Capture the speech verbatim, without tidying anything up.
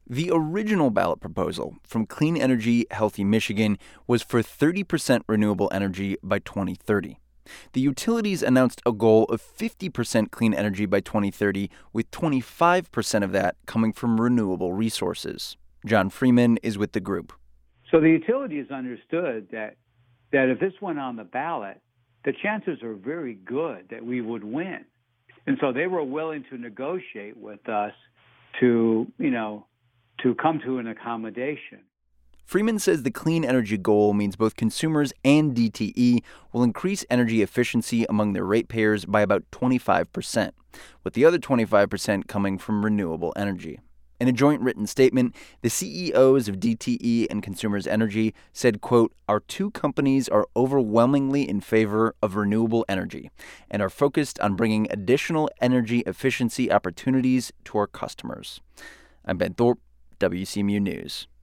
The original ballot proposal from Clean Energy Healthy Michigan was for thirty percent renewable energy by twenty thirty. The utilities announced a goal of fifty percent clean energy by twenty thirty, with twenty-five percent of that coming from renewable resources. John Freeman is with the group. So the utilities understood that that if this went on the ballot, the chances are very good that we would win. And so they were willing to negotiate with us to, you know, to come to an accommodation. Freeman says the clean energy goal means both consumers and D T E will increase energy efficiency among their ratepayers by about twenty-five percent, with the other twenty-five percent coming from renewable energy. In a joint written statement, the C E Os of D T E and Consumers Energy said, quote, "Our two companies are overwhelmingly in favor of renewable energy and are focused on bringing additional energy efficiency opportunities to our customers." I'm Ben Thorpe, W C M U News.